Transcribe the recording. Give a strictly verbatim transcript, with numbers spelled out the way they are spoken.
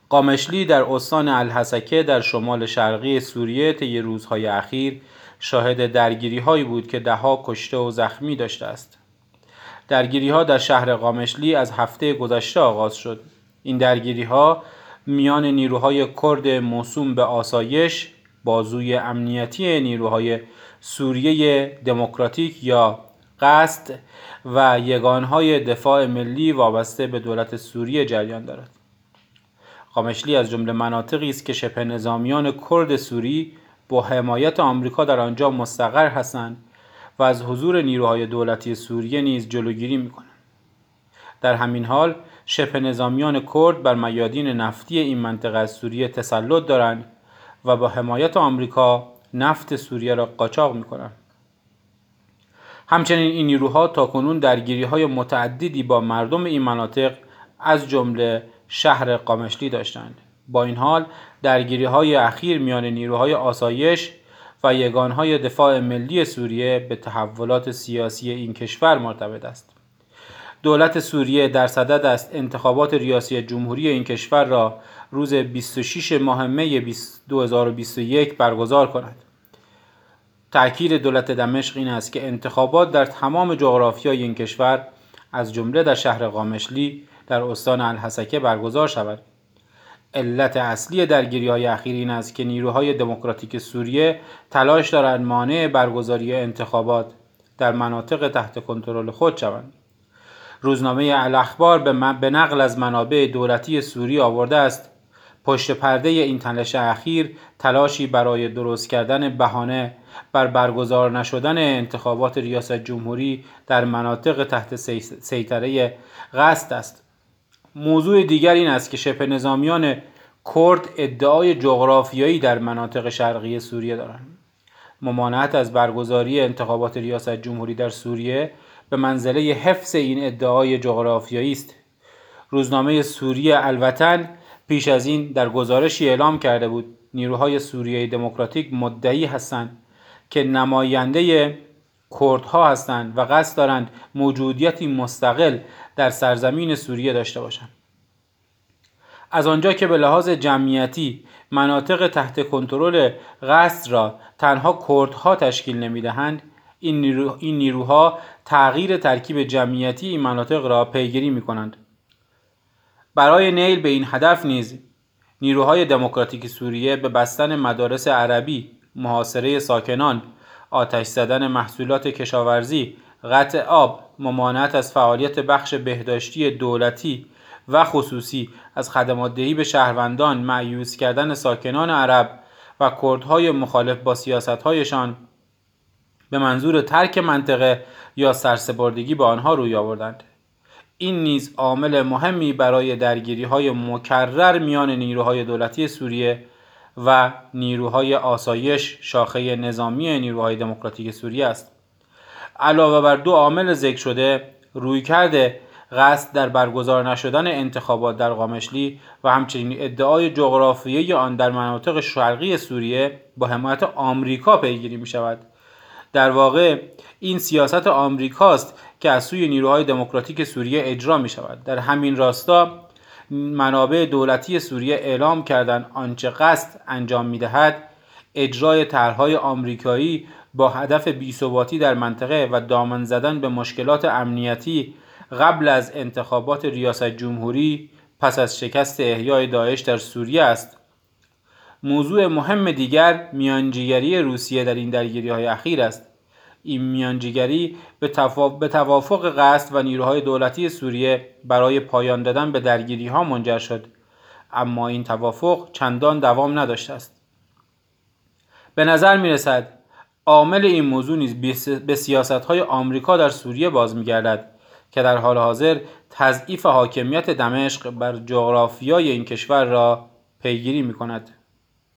قامشلی در استان الحسکه در شمال شرقی سوریه طی روزهای اخیر شاهد درگیری‌هایی بود که ده‌ها کشته و زخمی داشته است. درگیری‌ها در شهر قامشلی از هفته گذشته آغاز شد. این درگیری‌ها میان نیروهای کرد موسوم به آسایش، بازوی امنیتی نیروهای سوریه دموکراتیک یا قصد و یگانهای دفاع ملی وابسته به دولت سوریه جریان دارد. قامشلی از جمله مناطقی است که شبه نظامیان کرد سوری با حمایت آمریکا در آنجا مستقر هستند و از حضور نیروهای دولتی سوریه نیز جلوگیری می‌کنند. در همین حال شبه نظامیان کرد بر میادین نفتی این منطقه از سوریه تسلط دارند و با حمایت آمریکا نفت سوریه را قاچاق می‌کنند. همچنین این نیروها تاکنون درگیری‌های متعددی با مردم این مناطق از جمله شهر قامشلی داشتند. با این حال درگیری‌های اخیر میان نیروهای آسایش و یگانهای دفاع ملی سوریه به تحولات سیاسی این کشور مرتبط است. دولت سوریه در صدد است انتخابات ریاسی جمهوری این کشور را روز بیست و شش ماه می دو هزار و بیست و یک برگزار کند. تأکید دولت دمشق این است که انتخابات در تمام جغرافیای این کشور از جمله در شهر قامشلی در استان الحسکه برگزار شود. علت اصلی درگیری‌های اخیر این است که نیروهای دموکراتیک سوریه تلاش دارند مانع برگزاری انتخابات در مناطق تحت کنترل خود شوند. روزنامه الاخبار به نقل از منابع دولتی سوریه آورده است پشت پرده این تلاش اخیر تلاشی برای درست کردن بهانه بر برگزار نشدن انتخابات ریاست جمهوری در مناطق تحت سیطره قصد است. موضوع دیگر این است که شبه نظامیان کرد ادعای جغرافیایی در مناطق شرقی سوریه دارند. ممانعت از برگزاری انتخابات ریاست جمهوری در سوریه به منزله حفظ این ادعای جغرافیایی است. روزنامه سوریه الوطن پیش از این در گزارشی اعلام کرده بود نیروهای سوریه دموکراتیک مدعی هستند که نماینده کردها هستند و قصد دارند موجودیتی مستقل در سرزمین سوریه داشته باشند. از آنجا که به لحاظ جمعیتی مناطق تحت کنترل قصد را تنها کردها تشکیل نمی‌دهند، این نیرو، این نیروها تغییر ترکیب جمعیتی این مناطق را پیگیری می‌کنند. برای نیل به این هدف نیز نیروهای دموکراتیک سوریه به بستن مدارس عربی، محاصره ساکنان، آتش زدن محصولات کشاورزی، قطع آب، ممانعت از فعالیت بخش بهداشتی دولتی و خصوصی از خدمات دهی به شهروندان، مأیوس کردن ساکنان عرب و کردهای مخالف با سیاست‌هایشان به منظور ترک منطقه یا سرسپردگی به آنها روی آوردند. این نیز عامل مهمی برای درگیری‌های مکرر میان نیروهای دولتی سوریه و نیروهای آسایش شاخه نظامی نیروهای دموکراتیک سوریه است. علاوه بر دو عامل ذکر شده، رویکرد قصد در برگزار نشدن انتخابات در قامشلی و همچنین ادعای جغرافیایی آن در مناطق شرقی سوریه با حمایت آمریکا پیگیری می شود. در واقع این سیاست آمریکاست که از سوی نیروهای دموکراتیک سوریه اجرا می شود. در همین راستا منابع دولتی سوریه اعلام کردند آنچه قصد انجام می دهد اجرای طرح‌های آمریکایی با هدف بی‌ثباتی در منطقه و دامن زدن به مشکلات امنیتی قبل از انتخابات ریاست جمهوری پس از شکست احیای داعش در سوریه است. موضوع مهم دیگر میانجیگری روسیه در این درگیری‌های اخیر است. این میانجیگری به توافق قصد و نیروهای دولتی سوریه برای پایان دادن به درگیری‌ها منجر شد، اما این توافق چندان دوام نداشته است. به نظر می‌رسد عامل این موضوع نیز به سیاست‌های آمریکا در سوریه باز می‌گردد که در حال حاضر تضعیف حاکمیت دمشق بر جغرافیای این کشور را پیگیری می‌کند.